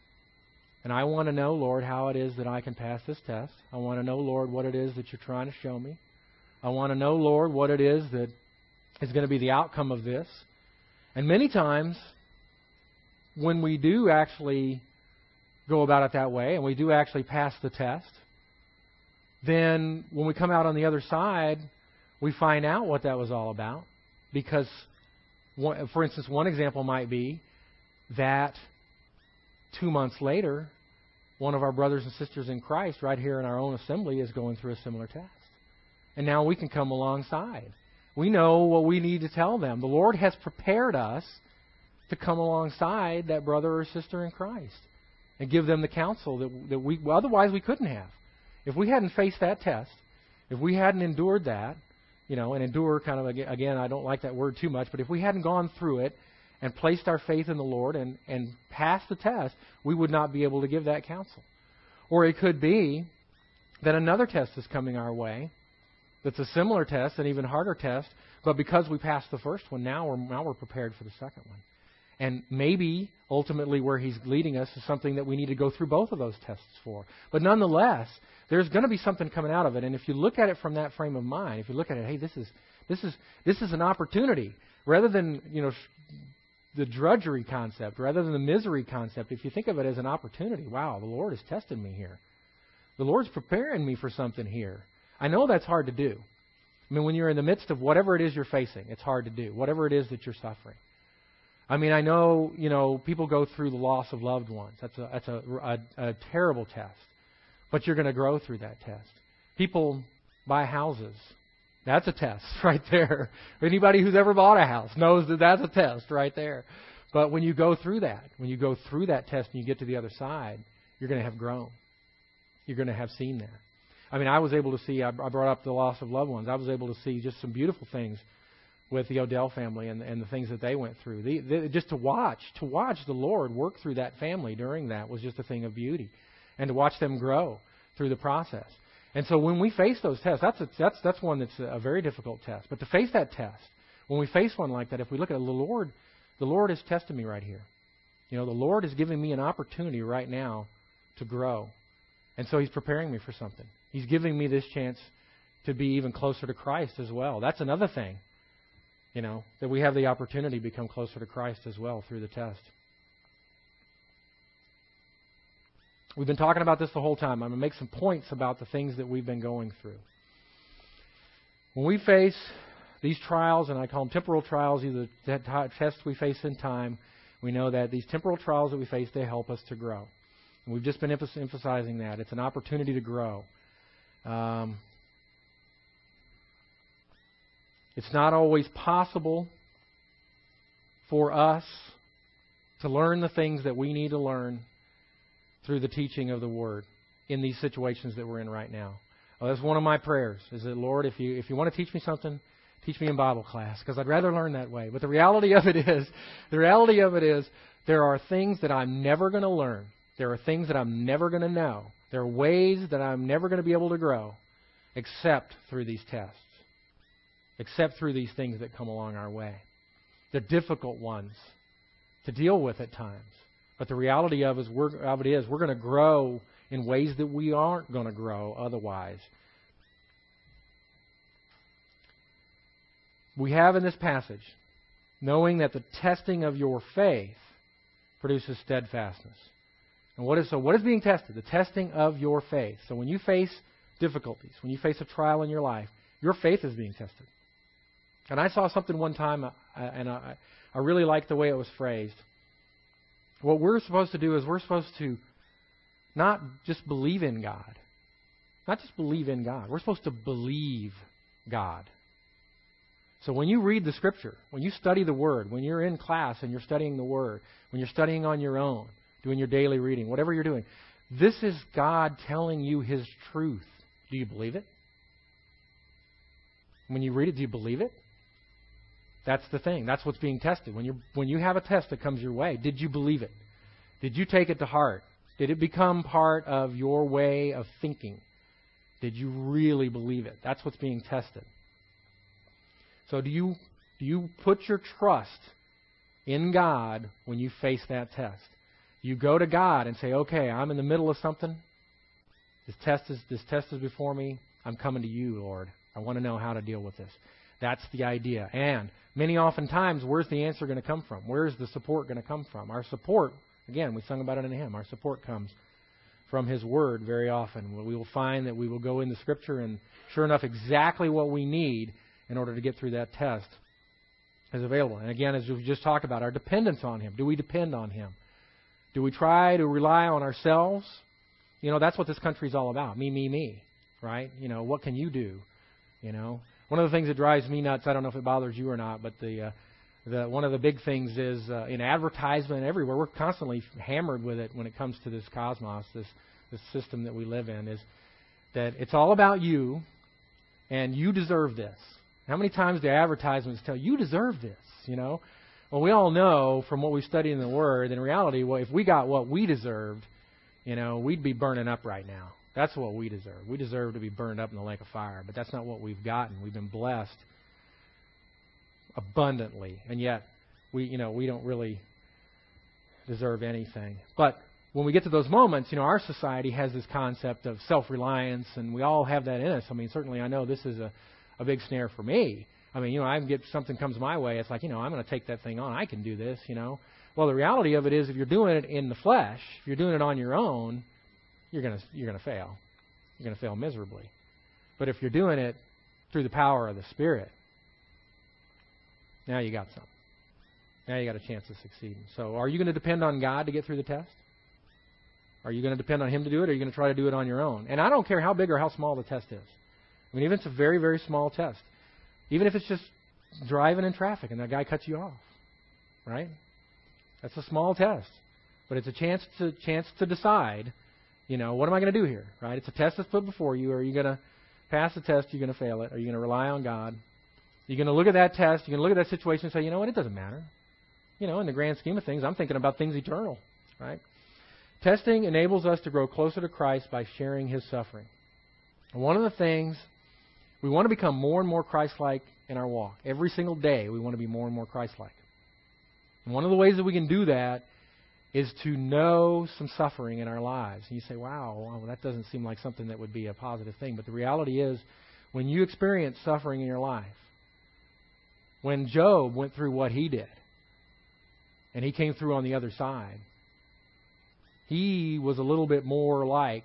And I want to know, Lord, how it is that I can pass this test. I want to know, Lord, what it is that you're trying to show me. I want to know, Lord, what it is that is going to be the outcome of this. And many times, when we do actually go about it that way, and we do actually pass the test, then when we come out on the other side, we find out what that was all about. Because, one, for instance, one example might be that two months later, one of our brothers and sisters in Christ right here in our own assembly is going through a similar test. And now we can come alongside. We know what we need to tell them. The Lord has prepared us to come alongside that brother or sister in Christ and give them the counsel that, that we well, otherwise we couldn't have. If we hadn't faced that test, if we hadn't endured that, you know, and endure kind of, again, I don't like that word too much, but if we hadn't gone through it and placed our faith in the Lord and, and passed the test, we would not be able to give that counsel. Or it could be that another test is coming our way that's a similar test, an even harder test, but because we passed the first one, now we're, now we're prepared for the second one. And maybe ultimately where He's leading us is something that we need to go through both of those tests for. But nonetheless, there's going to be something coming out of it. And if you look at it from that frame of mind, if you look at it, hey, this is this is this is an opportunity, rather than, you know, the drudgery concept, rather than the misery concept. If you think of it as an opportunity, wow, the Lord has tested me here. The Lord's preparing me for something here. I know that's hard to do. I mean, when you're in the midst of whatever it is you're facing, it's hard to do. Whatever it is that you're suffering. I mean, I know, you know, people go through the loss of loved ones. That's a that's a, a, a terrible test. But you're going to grow through that test. People buy houses. That's a test right there. Anybody who's ever bought a house knows that that's a test right there. But when you go through that, when you go through that test and you get to the other side, you're going to have grown. You're going to have seen that. I mean, I was able to see, I brought up the loss of loved ones. I was able to see just some beautiful things with the Odell family and, and the things that they went through. The, the, just to watch, to watch the Lord work through that family during that was just a thing of beauty. And to watch them grow through the process. And so when we face those tests, that's a, that's that's one that's a very difficult test. But to face that test, when we face one like that, if we look at it, the Lord, the Lord is testing me right here. You know, the Lord is giving me an opportunity right now to grow. And so He's preparing me for something. He's giving me this chance to be even closer to Christ as well. That's another thing, you know, that we have the opportunity to become closer to Christ as well through the test. We've been talking about this the whole time. I'm going to make some points about the things that we've been going through. When we face these trials, and I call them temporal trials, either the tests we face in time, we know that these temporal trials that we face, they help us to grow. And we've just been emphasizing that. It's an opportunity to grow. Um, it's not always possible for us to learn the things that we need to learn through the teaching of the Word in these situations that we're in right now. Well, that's one of my prayers, is that, Lord, if you if you want to teach me something, teach me in Bible class, because I'd rather learn that way. But the reality of it is, the reality of it is, there are things that I'm never going to learn. There are things that I'm never going to know. There are ways that I'm never going to be able to grow, except through these tests, except through these things that come along our way. They're difficult ones to deal with at times. But the reality of, is we're, of it is we're going to grow in ways that we aren't going to grow otherwise. We have in this passage, knowing that the testing of your faith produces steadfastness. And what is so? What is being tested? The testing of your faith. So when you face difficulties, when you face a trial in your life, your faith is being tested. And I saw something one time, uh, and I, I really liked the way it was phrased. What we're supposed to do is we're supposed to not just believe in God. Not just believe in God. We're supposed to believe God. So when you read the Scripture, when you study the Word, when you're in class and you're studying the Word, when you're studying on your own, doing your daily reading, whatever you're doing, this is God telling you His truth. Do you believe it? When you read it, do you believe it? That's the thing. That's what's being tested. When you when you have a test that comes your way, did you believe it? Did you take it to heart? Did it become part of your way of thinking? Did you really believe it? That's what's being tested. So do you do you put your trust in God when you face that test? You go to God and say, okay, I'm in the middle of something. This test is this test is before me. I'm coming to you, Lord. I want to know how to deal with this. That's the idea. And many oftentimes, where's the answer going to come from? Where's the support going to come from? Our support, again, we sung about it in a hymn. Our support comes from His Word very often. We will find that we will go into Scripture and, sure enough, exactly what we need in order to get through that test is available. And again, as we've just talked about, our dependence on Him. Do we depend on Him? Do we try to rely on ourselves? You know, that's what this country is all about. Me, me, me. Right? You know, what can you do? You know, one of the things that drives me nuts, I don't know if it bothers you or not, but the uh, the one of the big things is uh, in advertisement everywhere, we're constantly hammered with it when it comes to this cosmos, this, this system that we live in, is that it's all about you and you deserve this. How many times do advertisements tell you, you deserve this, you know? Well, we all know from what we study in the Word, in reality, well, if we got what we deserved, you know, we'd be burning up right now. That's what we deserve. We deserve to be burned up in the lake of fire, but that's not what we've gotten. We've been blessed abundantly, and yet we, you know, we don't really deserve anything. But when we get to those moments, you know, our society has this concept of self-reliance, and we all have that in us. I mean, certainly I know this is a, a big snare for me. I mean, you know, I get something comes my way, it's like, you know, I'm going to take that thing on. I can do this, you know. Well, the reality of it is if you're doing it in the flesh, if you're doing it on your own, you're going to you're going to fail. You're going to fail miserably. But if you're doing it through the power of the Spirit, now you got something. Now you got a chance of succeeding. So are you going to depend on God to get through the test? Are you going to depend on Him to do it, or are you going to try to do it on your own? And I don't care how big or how small the test is. I mean, even if it's a very, very small test. Even if it's just driving in traffic and that guy cuts you off. Right? That's a small test. But it's a chance to chance to decide, you know, what am I going to do here? Right? It's a test that's put before you. Are you going to pass the test? Are you going to fail it? Are you going to rely on God? You're going to look at that test. You're going to look at that situation and say, you know what? It doesn't matter. You know, in the grand scheme of things, I'm thinking about things eternal. Right? Testing enables us to grow closer to Christ by sharing His suffering. And one of the things, we want to become more and more Christ-like in our walk. Every single day, we want to be more and more Christ-like. And one of the ways that we can do that is to know some suffering in our lives. And you say, wow, well, that doesn't seem like something that would be a positive thing. But the reality is, when you experience suffering in your life, when Job went through what he did, and he came through on the other side, he was a little bit more like,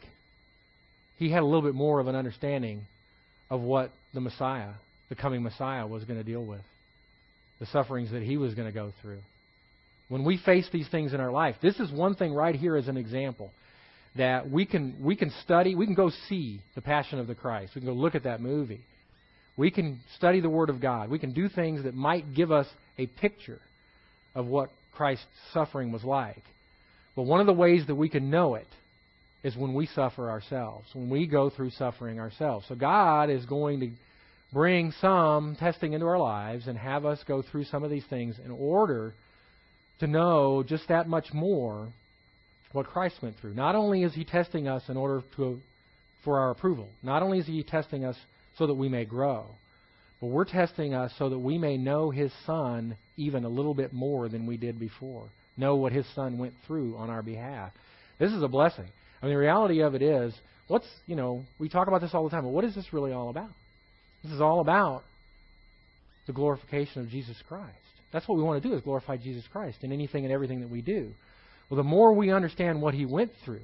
he had a little bit more of an understanding of what the Messiah, the coming Messiah, was going to deal with. The sufferings that he was going to go through. When we face these things in our life, this is one thing right here as an example that we can we can study, we can go see The Passion of the Christ. We can go look at that movie. We can study the Word of God. We can do things that might give us a picture of what Christ's suffering was like. But one of the ways that we can know it is when we suffer ourselves, when we go through suffering ourselves. So God is going to bring some testing into our lives and have us go through some of these things in order to know just that much more what Christ went through. Not only is He testing us in order to for our approval, not only is He testing us so that we may grow, but we're testing us so that we may know His Son even a little bit more than we did before. Know what His Son went through on our behalf. This is a blessing. I mean, the reality of it is, what's, you know, we talk about this all the time, but what is this really all about? This is all about the glorification of Jesus Christ. That's what we want to do, is glorify Jesus Christ in anything and everything that we do. Well, the more we understand what He went through,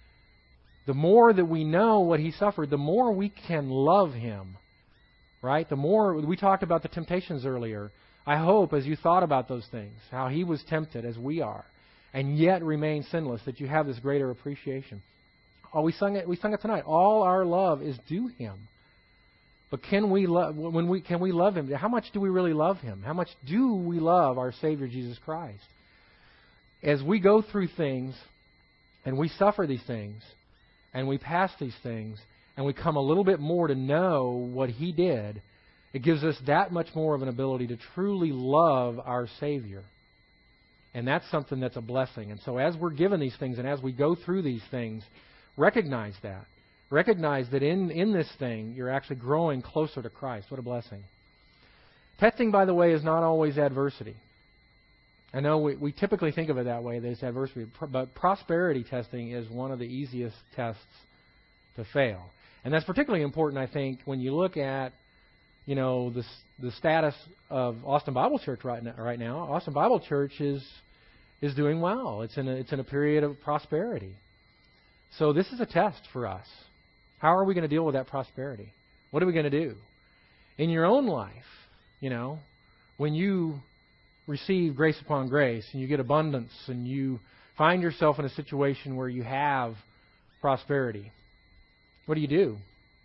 the more that we know what He suffered, the more we can love Him. Right? The more, we talked about the temptations earlier. I hope as you thought about those things, how He was tempted as we are, and yet remained sinless, that you have this greater appreciation. Oh, we sung it. We sung it tonight. All our love is due Him. But can we love? When we can we love Him? How much do we really love Him? How much do we love our Savior Jesus Christ? As we go through things, and we suffer these things, and we pass these things, and we come a little bit more to know what He did, it gives us that much more of an ability to truly love our Savior. And that's something that's a blessing. And so as we're given these things and as we go through these things, recognize that. Recognize that in, in this thing, you're actually growing closer to Christ. What a blessing. Testing, by the way, is not always adversity. I know we, we typically think of it that way, that it's adversity. But prosperity testing is one of the easiest tests to fail. And that's particularly important, I think, when you look at, you know, the, the status of Austin Bible Church right now. Right now, Austin Bible Church is is doing well. It's in a, it's in a period of prosperity. So this is a test for us. How are we going to deal with that prosperity? What are we going to do? In your own life, you know, when you receive grace upon grace and you get abundance and you find yourself in a situation where you have prosperity, what do you do?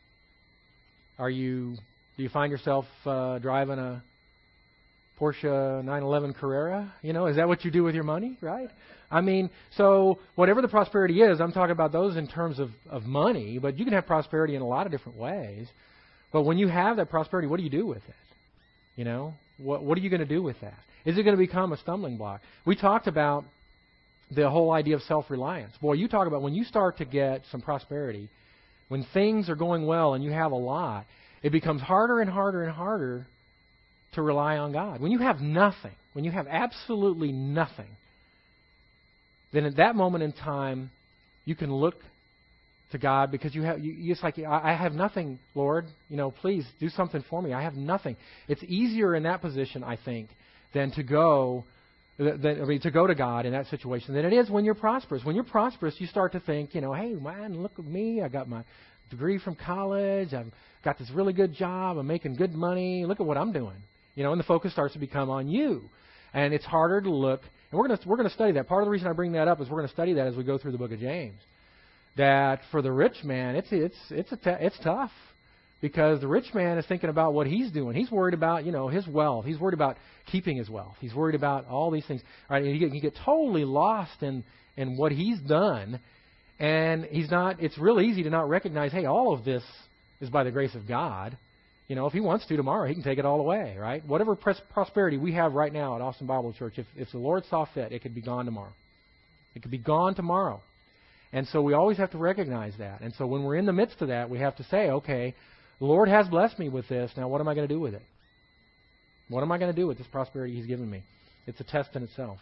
Are you do you find yourself uh, driving a Porsche nine eleven Carrera? You know, is that what you do with your money, right? I mean, so whatever the prosperity is, I'm talking about those in terms of, of money, but you can have prosperity in a lot of different ways. But when you have that prosperity, what do you do with it? You know, what what are you going to do with that? Is it going to become a stumbling block? We talked about the whole idea of self-reliance. Boy, you talk about when you start to get some prosperity, when things are going well and you have a lot, it becomes harder and harder and harder to rely on God. When you have nothing, when you have absolutely nothing, then at that moment in time, you can look to God because you have, you, it's like, I, I have nothing, Lord. You know, please do something for me. I have nothing. It's easier in that position, I think, than to go, than, I mean, to go to God in that situation than it is when you're prosperous. When you're prosperous, you start to think, you know, hey, man, look at me. I got my degree from college. I've got this really good job. I'm making good money. Look at what I'm doing. You know, and the focus starts to become on you. And it's harder to look. And we're going to we're going to study that. Part of the reason I bring that up is we're going to study that as we go through the book of James. That for the rich man, it's it's it's a t- it's tough because the rich man is thinking about what he's doing. He's worried about, you know, his wealth. He's worried about keeping his wealth. He's worried about all these things. All right, and you get, you get totally lost in in what he's done, and he's not. It's real easy to not recognize, hey, all of this is by the grace of God. You know, if he wants to tomorrow, he can take it all away, right? Whatever pres- prosperity we have right now at Austin Bible Church, if if the Lord saw fit, it could be gone tomorrow. It could be gone tomorrow. And so we always have to recognize that. And so when we're in the midst of that, we have to say, okay, the Lord has blessed me with this. Now what am I going to do with it? What am I going to do with this prosperity He's given me? It's a test in itself.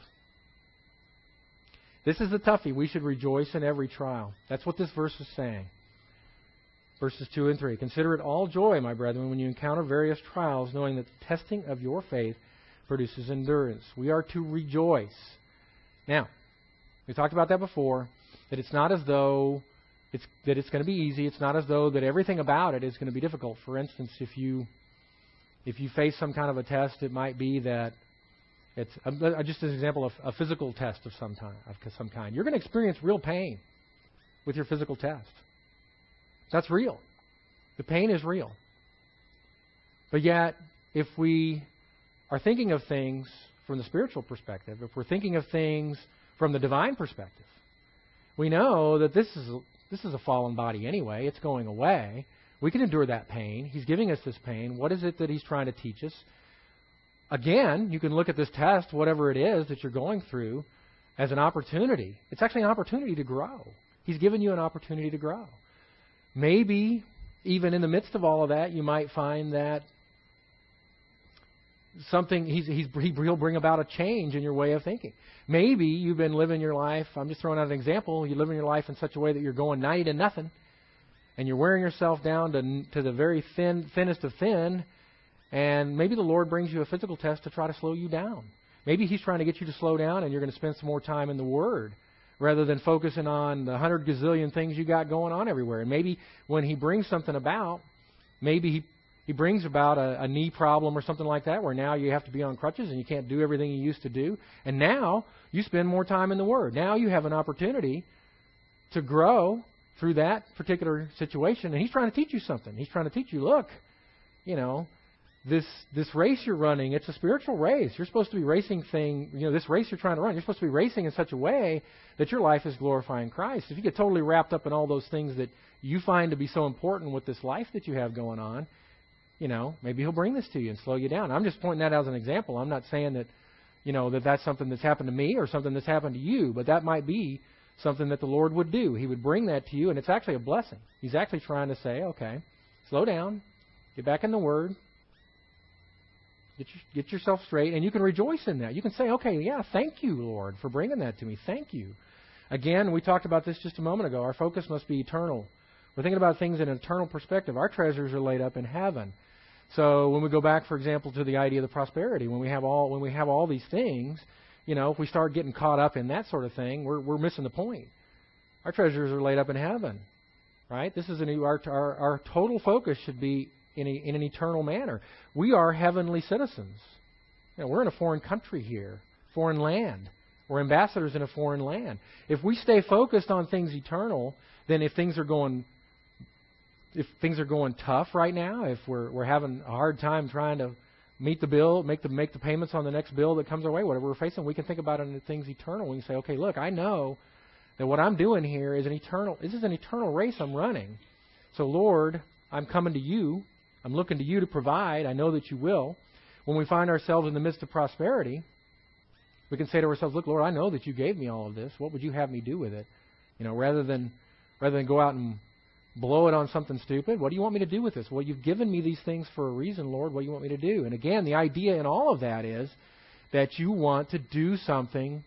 This is the toughie. We should rejoice in every trial. That's what this verse is saying. Verses two and three. Consider it all joy, my brethren, when you encounter various trials, knowing that the testing of your faith produces endurance. We are to rejoice. Now, we talked about that before. That it's not as though it's that it's going to be easy. It's not as though that everything about it is going to be difficult. For instance, if you if you face some kind of a test, it might be that it's uh, just as an example of a physical test of some time of some kind. You're going to experience real pain with your physical test. That's real. The pain is real. But yet, if we are thinking of things from the spiritual perspective, if we're thinking of things from the divine perspective, we know that this is this is a fallen body anyway. It's going away. We can endure that pain. He's giving us this pain. What is it that He's trying to teach us? Again, you can look at this test, whatever it is that you're going through, as an opportunity. It's actually an opportunity to grow. He's given you an opportunity to grow. Maybe even in the midst of all of that, you might find that something he's, he's he'll bring about a change in your way of thinking. Maybe you've been living your life. I'm just throwing out an example. You're living your life in such a way that you're going ninety to nothing, and you're wearing yourself down to to the very thin thinnest of thin. And maybe the Lord brings you a physical test to try to slow you down. Maybe He's trying to get you to slow down, and you're going to spend some more time in the Word rather than focusing on the hundred gazillion things you got going on everywhere. And maybe when He brings something about, maybe He He brings about a, a knee problem or something like that where now you have to be on crutches and you can't do everything you used to do. And now you spend more time in the Word. Now you have an opportunity to grow through that particular situation. And He's trying to teach you something. He's trying to teach you, look, you know, this this race you're running, it's a spiritual race. You're supposed to be racing thing, you know, this race you're trying to run, you're supposed to be racing in such a way that your life is glorifying Christ. If you get totally wrapped up in all those things that you find to be so important with this life that you have going on, you know, maybe He'll bring this to you and slow you down. I'm just pointing that out as an example. I'm not saying that, you know, that that's something that's happened to me or something that's happened to you, but that might be something that the Lord would do. He would bring that to you, and it's actually a blessing. He's actually trying to say, okay, slow down, get back in the Word, get, your, get yourself straight, and you can rejoice in that. You can say, okay, yeah, thank you, Lord, for bringing that to me. Thank you. Again, we talked about this just a moment ago. Our focus must be eternal. We're thinking about things in an eternal perspective. Our treasures are laid up in heaven. So when we go back, for example, to the idea of the prosperity, when we have all when we have all these things, you know, if we start getting caught up in that sort of thing, we're we're missing the point. Our treasures are laid up in heaven, right? This is a new our our, our total focus should be in a, in an eternal manner. We are heavenly citizens. You know, we're in a foreign country here, foreign land. We're ambassadors in a foreign land. If we stay focused on things eternal, then if things are going If things are going tough right now, if we're we're having a hard time trying to meet the bill, make the make the payments on the next bill that comes our way, whatever we're facing, we can think about it in things eternal. We can say, okay, look, I know that what I'm doing here is an eternal. This is an eternal race I'm running. So, Lord, I'm coming to You. I'm looking to You to provide. I know that You will. When we find ourselves in the midst of prosperity, we can say to ourselves, look, Lord, I know that You gave me all of this. What would You have me do with it? You know, rather than rather than go out and blow it on something stupid. What do You want me to do with this? Well, You've given me these things for a reason, Lord. What do You want me to do? And again, the idea in all of that is that You want to do something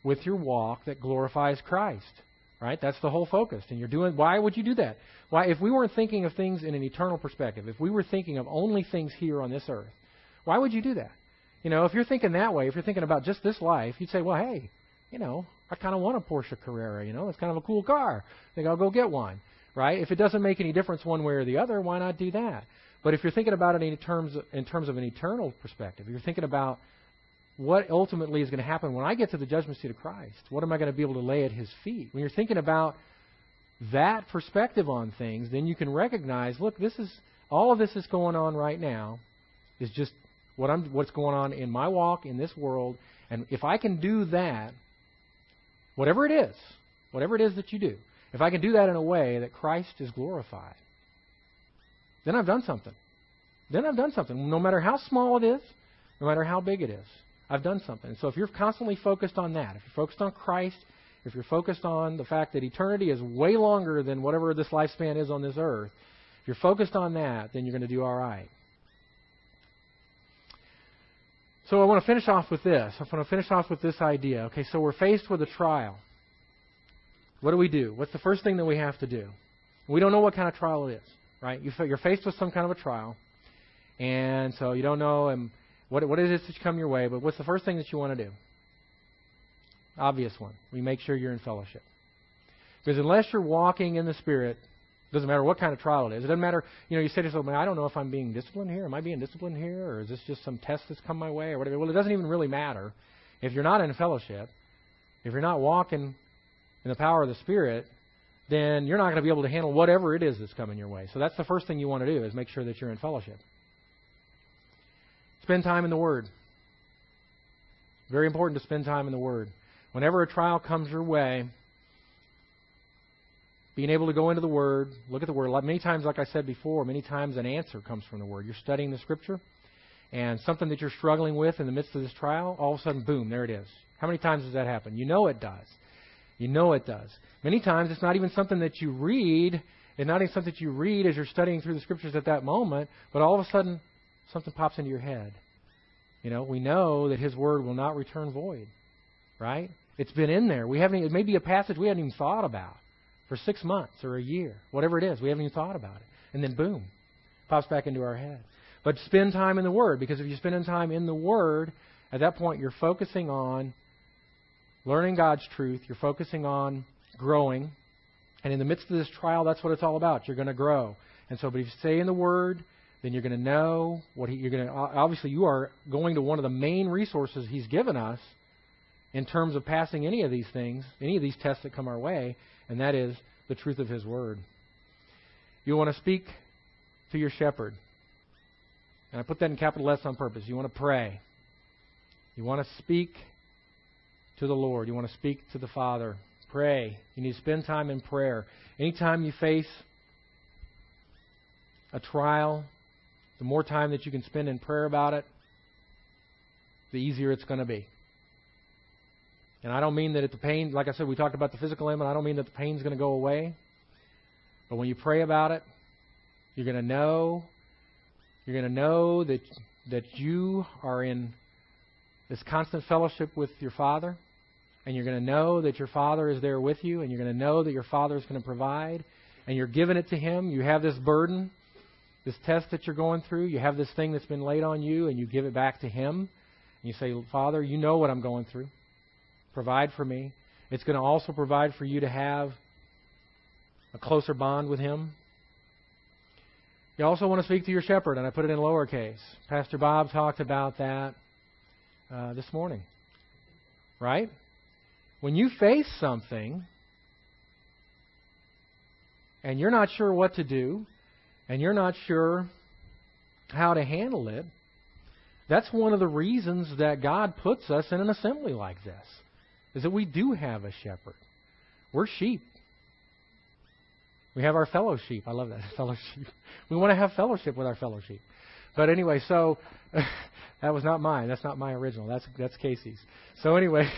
with your walk that glorifies Christ. Right? That's the whole focus. And you're doing, why would you do that? Why, if we weren't thinking of things in an eternal perspective, if we were thinking of only things here on this earth, why would you do that? You know, if you're thinking that way, if you're thinking about just this life, you'd say, well, hey, you know, I kind of want a Porsche Carrera, you know, it's kind of a cool car. I think I'll go get one, right? If it doesn't make any difference one way or the other, why not do that? But if you're thinking about it in terms of, in terms of an eternal perspective, you're thinking about what ultimately is going to happen when I get to the judgment seat of Christ. What am I going to be able to lay at His feet? When you're thinking about that perspective on things, then you can recognize, look, this is all of this is going on right now is just what I'm what's going on in my walk in this world. And if I can do that, whatever it is, whatever it is that you do, if I can do that in a way that Christ is glorified, then I've done something. Then I've done something. No matter how small it is, no matter how big it is, I've done something. And so if you're constantly focused on that, if you're focused on Christ, if you're focused on the fact that eternity is way longer than whatever this lifespan is on this earth, if you're focused on that, then you're going to do all right. So I want to finish off with this. I want to finish off with this idea. Okay, so we're faced with a trial. What do we do? What's the first thing that we have to do? We don't know what kind of trial it is, right? You're faced with some kind of a trial, and so you don't know and what what is it that's come your way, but what's the first thing that you want to do? Obvious one. We make sure you're in fellowship. Because unless you're walking in the Spirit, it doesn't matter what kind of trial it is. It doesn't matter, you know, you say to yourself, I don't know if I'm being disciplined here. Am I being disciplined here? Or is this just some test that's come my way or whatever? Well, it doesn't even really matter. If you're not in fellowship, if you're not walking in the power of the Spirit, then you're not going to be able to handle whatever it is that's coming your way. So that's the first thing you want to do is make sure that you're in fellowship. Spend time in the Word. Very important to spend time in the Word. Whenever a trial comes your way, being able to go into the Word, look at the Word. Many times, like I said before, many times an answer comes from the Word. You're studying the Scripture, and something that you're struggling with in the midst of this trial, all of a sudden, boom, there it is. How many times does that happen? You know it does. You know it does. Many times it's not even something that you read. It's not even something that you read as you're studying through the Scriptures at that moment, but all of a sudden, something pops into your head. You know, we know that His Word will not return void, right? It's been in there. We haven't. It may be a passage we hadn't even thought about for six months or a year, whatever it is. We haven't even thought about it, and then boom, pops back into our head. But spend time in the Word, because if you spend time in the Word, at that point you're focusing on learning God's truth. You're focusing on growing, and in the midst of this trial, that's what it's all about. You're going to grow, and so, but if you stay in the Word, then you're going to know what he, you're going to. Obviously, you are going to one of the main resources He's given us in terms of passing any of these things, any of these tests that come our way, and that is the truth of His Word. You want to speak to your shepherd, and I put that in capital S on purpose. You want to pray. You want to speak to the Lord. You want to speak to the Father. Pray. You need to spend time in prayer. Anytime you face a trial, the more time that you can spend in prayer about it, the easier it's going to be. And I don't mean that the pain, like I said, we talked about the physical ailment, I don't mean that the pain's going to go away. But when you pray about it, you're going to know, you're going to know that that you are in this constant fellowship with your Father, and you're going to know that your Father is there with you, and you're going to know that your Father is going to provide, and you're giving it to Him. You have this burden, this test that you're going through. You have this thing that's been laid on you, and you give it back to Him. And you say, Father, you know what I'm going through. Provide for me. It's going to also provide for you to have a closer bond with Him. You also want to speak to your shepherd, and I put it in lowercase. Pastor Bob talked about that uh, this morning. Right? When you face something and you're not sure what to do, and you're not sure how to handle it, that's one of the reasons that God puts us in an assembly like this, is that we do have a shepherd. We're sheep. We have our fellow sheep. I love that, fellow sheep. We want to have fellowship with our fellow sheep. But anyway, so that was not mine. That's not my original. That's that's Casey's. So anyway,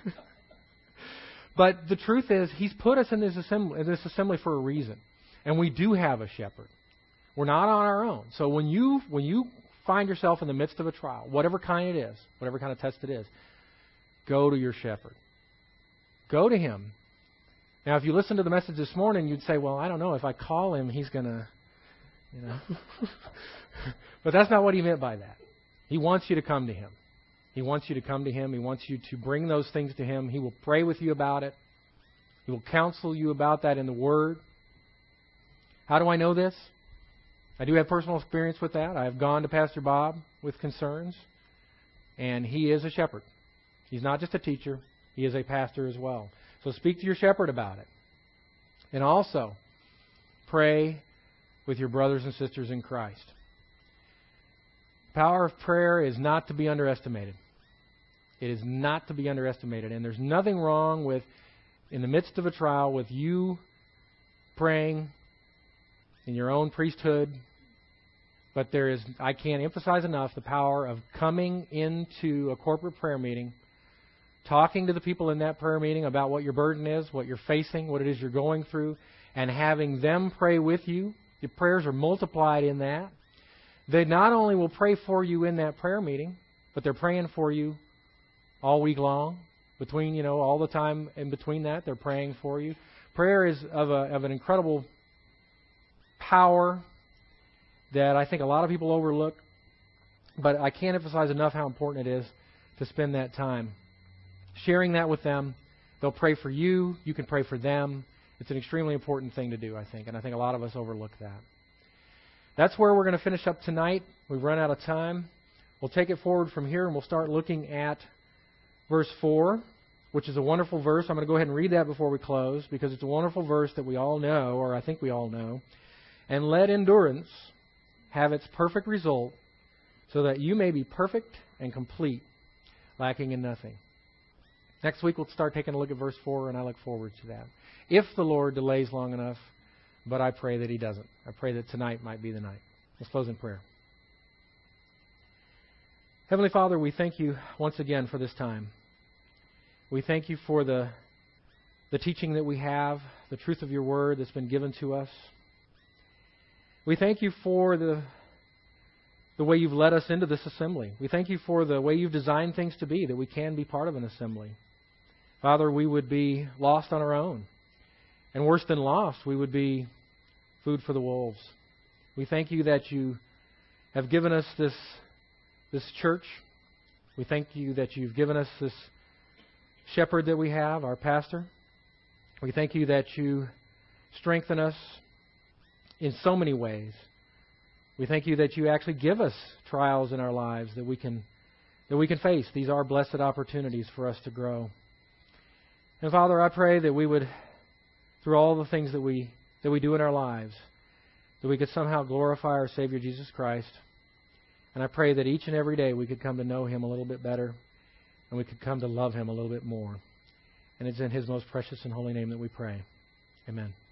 but the truth is, He's put us in this assembly, in this assembly for a reason, and we do have a shepherd. We're not on our own. So when you when you find yourself in the midst of a trial, whatever kind it is, whatever kind of test it is, go to your shepherd. Go to Him. Now, if you listen to the message this morning, you'd say, well, I don't know. If I call Him, He's going to, you know. But that's not what He meant by that. He wants you to come to Him. He wants you to come to Him. He wants you to bring those things to Him. He will pray with you about it. He will counsel you about that in the Word. How do I know this? I do have personal experience with that. I have gone to Pastor Bob with concerns, and he is a shepherd. He's not just a teacher. He is a pastor as well. So speak to your shepherd about it. And also, pray with your brothers and sisters in Christ. The power of prayer is not to be underestimated. It is not to be underestimated. And there's nothing wrong with, in the midst of a trial, with you praying in your own priesthood. But there is, I can't emphasize enough the power of coming into a corporate prayer meeting, talking to the people in that prayer meeting about what your burden is, what you're facing, what it is you're going through, and having them pray with you. Your prayers are multiplied in that. They not only will pray for you in that prayer meeting, but they're praying for you all week long. Between, you know, all the time in between that, they're praying for you. Prayer is of a of an incredible power that I think a lot of people overlook, but I can't emphasize enough how important it is to spend that time sharing that with them. They'll pray for you. You can pray for them. It's an extremely important thing to do, I think, and I think a lot of us overlook that. That's where we're going to finish up tonight. We've run out of time. We'll take it forward from here, and we'll start looking at verse four, which is a wonderful verse. I'm going to go ahead and read that before we close, because it's a wonderful verse that we all know, or I think we all know. And let endurance have its perfect result, so that you may be perfect and complete, lacking in nothing. Next week we'll start taking a look at verse four, and I look forward to that. If the Lord delays long enough, but I pray that He doesn't. I pray that tonight might be the night. Let's close in prayer. Heavenly Father, we thank You once again for this time. We thank You for the, the teaching that we have, the truth of Your Word that's been given to us. We thank You for the, the way You've led us into this assembly. We thank You for the way You've designed things to be, that we can be part of an assembly. Father, we would be lost on our own. And worse than lost, we would be food for the wolves. We thank You that You have given us this, this church. We thank You that You've given us this shepherd that we have, our pastor. We thank You that You strengthen us in so many ways. We thank You that You actually give us trials in our lives that we can that we can face. These are blessed opportunities for us to grow. And Father, I pray that we would, through all the things that we that we do in our lives, that we could somehow glorify our Savior Jesus Christ. And I pray that each and every day we could come to know Him a little bit better, and we could come to love Him a little bit more. And it's in His most precious and holy name that we pray. Amen.